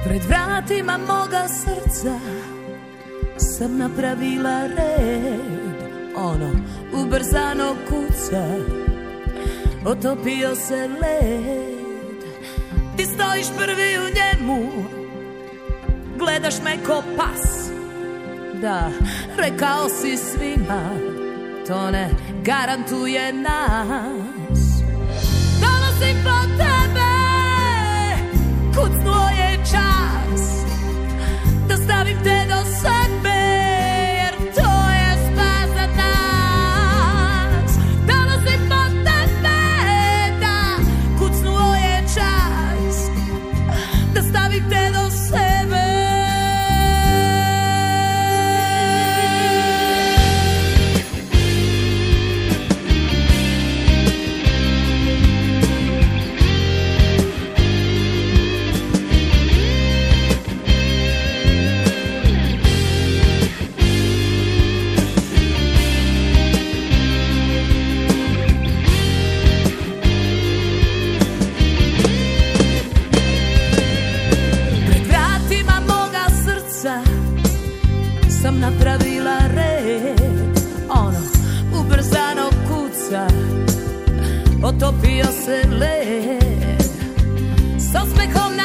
Pred vratima moga srca sam napravila red, ono ubrzano kuca, otopio se led. Ti stojiš prvi u njemu, gledaš me ko pas. Da, rekao si svima, to ne garantuje nas. Dolazim po tebe, kucnuo je čas da stavim te do sebe, jer to je spas za nas. Dolazim po tebe, da, kucnuo je čas da stavim te do sebe. Sam napravila red, ono ubrzano kuca, otopio se led. S osmehom